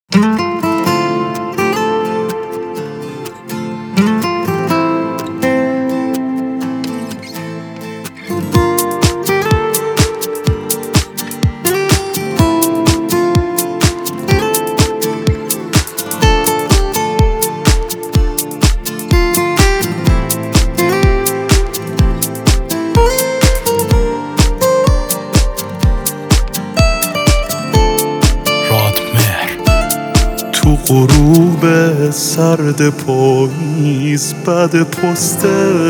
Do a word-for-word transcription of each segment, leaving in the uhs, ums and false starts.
تو غروب سرد پاییز بعد پست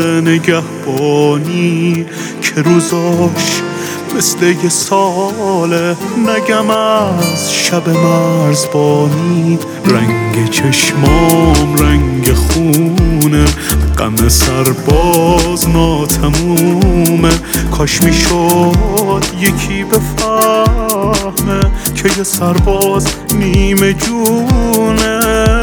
نگهبانی که روزاش مثل یه ساله، نگم از شب مرزبانی. رنگ چشمام رنگ خونه، غم سرباز ناتمومه. کاش میشد یکی بفهمه که یه سرباز نیمه جونه.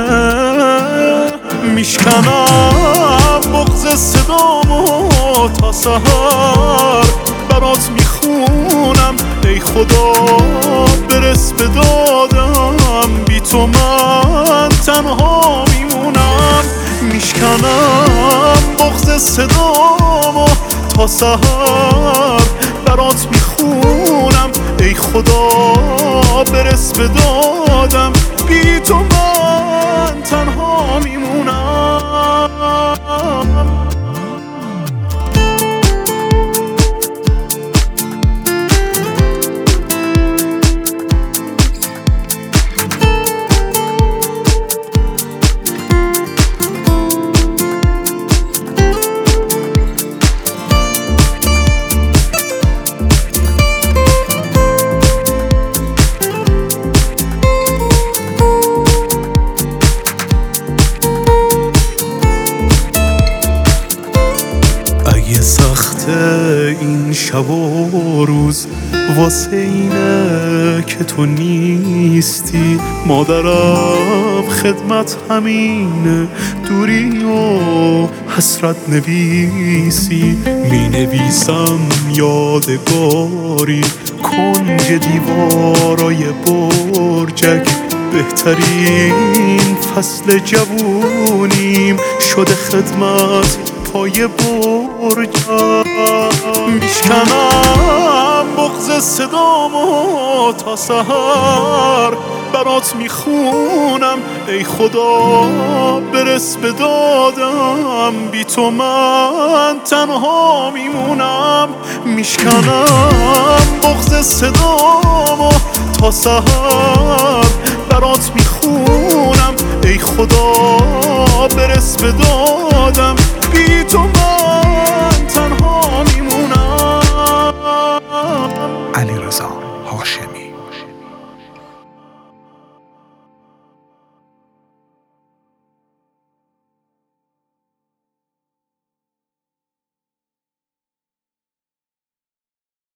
میشکنم بغض صدامو تا سحر برات میخونم. ای خدا برس به دادم، بی تو من تنها میمونم. میشکنم بغض صدامو تا سحر برات میخونم. ای خدا برس به دادم، بی تو من تنها میمونم. سخته این شب و روز واسه اینه که تو نیستی. مادرم خدمت همینه، دوری و حسرت نویسی. می نویسم یادگاری کنج دیوارای برجک. بهترین فصل جوونیم شده خدمت پای برجم. میشکنم بغض صدامو تا سحر برات میخونم. ای خدا برس به دادم، بی تو من تنها میمونم. میشکنم بغض صدامو تا سحر برات میخونم. ای خدا برس به دادم، بی تو من تنها میمونم. علیرضا هاشمی.